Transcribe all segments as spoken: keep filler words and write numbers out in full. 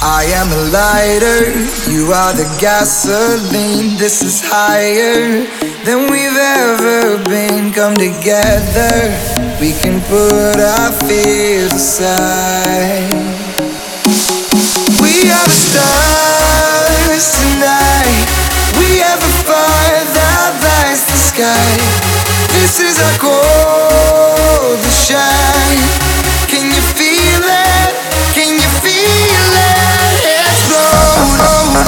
I am a lighter, you are the gasoline. This is higher than we've ever been. Come together, we can put our fears aside. We are the stars tonight. We have a fire that lights the sky. This is our call to shine. Can you feel it? Can you feel it? Explode!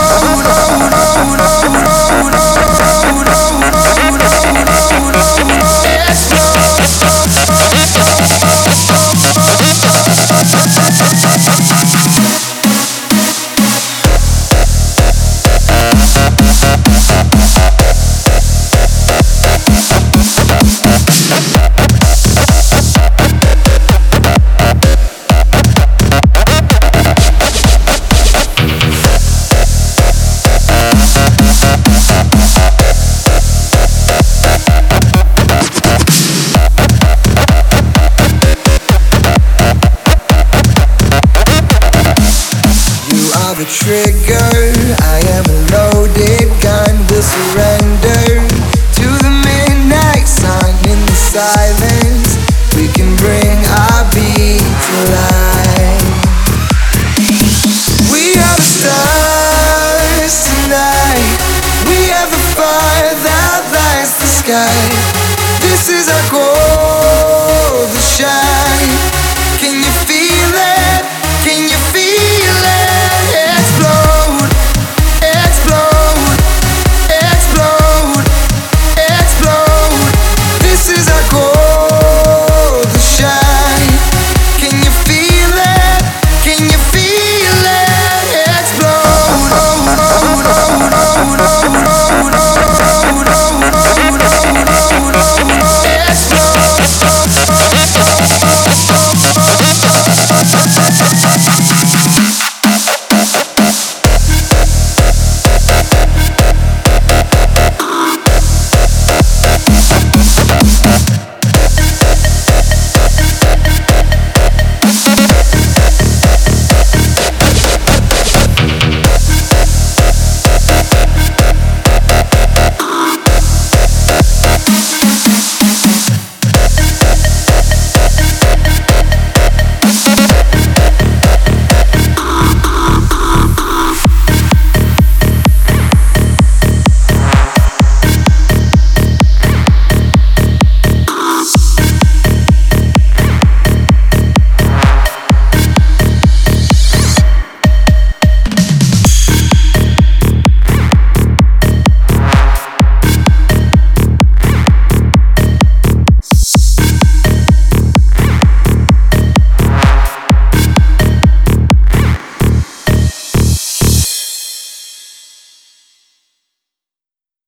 The trigger, I am a loaded gun. We'll surrender to the midnight sun. In the silence, we can bring our beat to life.